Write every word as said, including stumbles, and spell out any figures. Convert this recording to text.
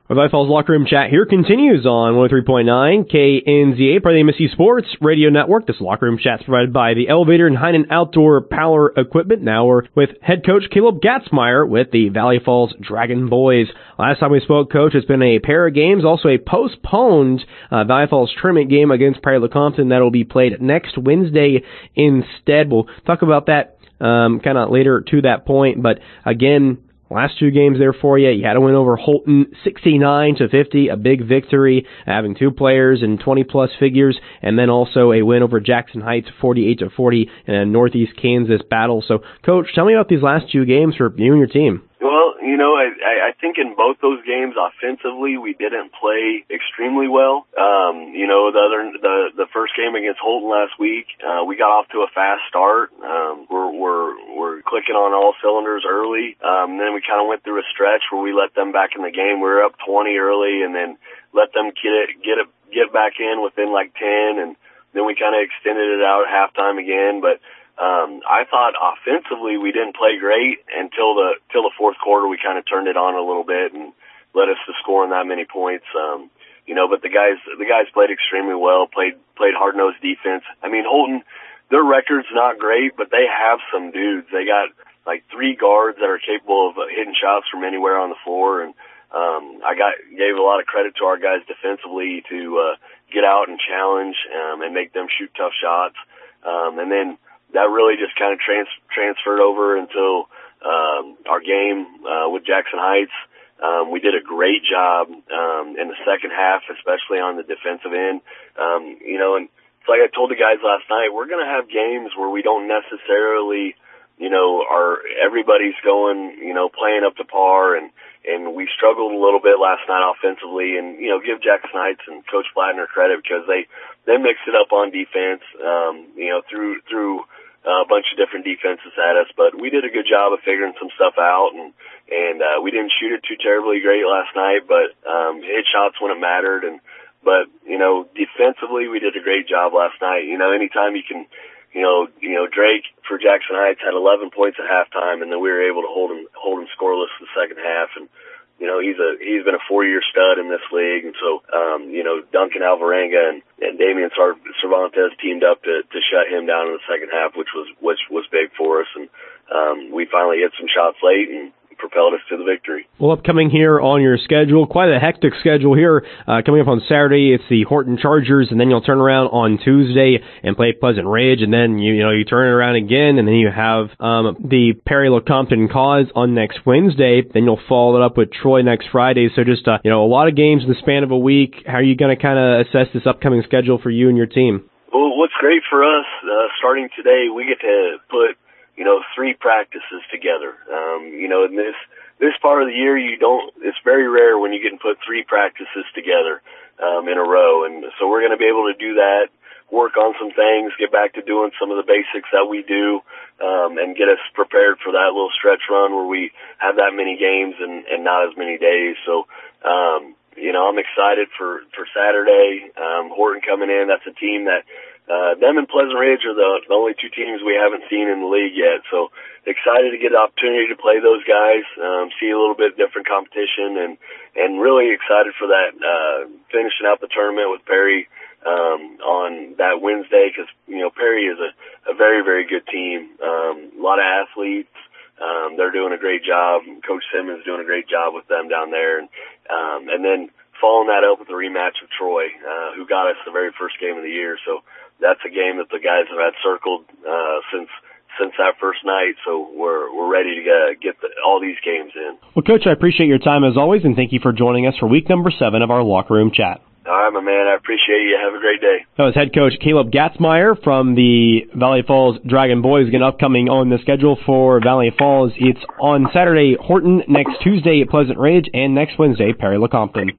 Our Valley Falls Locker Room Chat here continues on one oh three point nine K N Z A, part of the M S C Sports Radio Network. This Locker Room Chat is provided by the Elevator and Heinen Outdoor Power Equipment. Now we're with head coach Caleb Gatzmeyer with the Valley Falls Dragon Boys. Last time we spoke, Coach, it's been a pair of games, also a postponed uh, Valley Falls tournament game against Prairie LeCompton that will be played next Wednesday instead. We'll talk about that um, kind of later to that point, but again, last two games there for you. You had to win over Holton sixty-nine to fifty, a big victory, having two players in twenty-plus figures, and then also a win over Jackson Heights forty-eight to forty in a Northeast Kansas battle. So, Coach, tell me about these last two games for you and your team. Well, you know, I, I think in both those games offensively we didn't play extremely well. Um, you know, the other the the first game against Holton last week, uh, we got off to a fast start. Um, we're we're we're clicking on all cylinders early. Um, then we kind of went through a stretch where we let them back in the game. We were up twenty early, and then let them get it get it get back in within like ten, and then we kind of extended it out at halftime again, but. Um, I thought offensively we didn't play great until the till the fourth quarter. We kind of turned it on a little bit and led us to scoring that many points. Um, you know, but the guys the guys played extremely well. Played played hard nosed defense. I mean, Holton, their record's not great, but they have some dudes. They got like three guards that are capable of hitting shots from anywhere on the floor, and um, I got gave a lot of credit to our guys defensively to uh, get out and challenge um, and make them shoot tough shots, um, and then. That really just kind of trans- transferred over until um, our game uh, with Jackson Heights. Um, we did a great job um, in the second half, especially on the defensive end. Um, you know, and it's like I told the guys last night, we're going to have games where we don't necessarily, you know, are everybody's going, you know, playing up to par, and and we struggled a little bit last night offensively. And you know, give Jackson Heights and Coach Blattner credit because they they mixed it up on defense. Um, you know, through through. Uh, a bunch of different defenses at us, but we did a good job of figuring some stuff out, and and uh, we didn't shoot it too terribly great last night, but um, hit shots when it mattered. And but you know, defensively, we did a great job last night. You know, anytime you can, you know, you know, Drake for Jackson Heights had eleven points at halftime, and then we were able to hold him hold him scoreless the second half. And you know, he's a he's been a four-year stud in this league, and so um, you know, Duncan Alvarenga and, and Damian Cervantes teamed up to, to shut him down in the second half, which was which was big for us, and um, we finally hit some shots late and propelled us to the victory. Well, upcoming here on your schedule, quite a hectic schedule here. Uh, coming up on Saturday, it's the Horton Chargers, and then you'll turn around on Tuesday and play Pleasant Ridge, and then you, you know you turn it around again, and then you have um, the Perry LeCompton Cause on next Wednesday. Then you'll follow it up with Troy next Friday. So just uh, you know a lot of games in the span of a week. How are you going to kind of assess this upcoming schedule for you and your team? Well, what's great for us, uh, starting today, we get to put you know, three practices together. Um, you know, in this, this part of the year, you don't, it's very rare when you get to put three practices together, um, in a row. And so we're going to be able to do that, work on some things, get back to doing some of the basics that we do, um, and get us prepared for that little stretch run where we have that many games and, and not as many days. So, um, you know, I'm excited for, for Saturday. Um, Horton coming in, that's a team that, Uh, them and Pleasant Ridge are the, the only two teams we haven't seen in the league yet. So excited to get the opportunity to play those guys, um, see a little bit different competition, and, and really excited for that, uh, finishing out the tournament with Perry, um, on that Wednesday, because, you know, Perry is a, a very, very good team. Um, a lot of athletes. Um, they're doing a great job. Coach Simmons doing a great job with them down there. And, um, and then following that up with the rematch of Troy, uh, who got us the very first game of the year. So, that's a game that the guys have had circled uh, since since that first night, so we're we're ready to get, get the, all these games in. Well, Coach, I appreciate your time as always, and thank you for joining us for week number seven of our Locker Room Chat. All right, my man. I appreciate you. Have a great day. That was head coach Caleb Gatzmeyer from the Valley Falls Dragon Boys. Again, upcoming on the schedule for Valley Falls, it's on Saturday, Horton, next Tuesday at Pleasant Ridge, and next Wednesday, Perry LeCompton.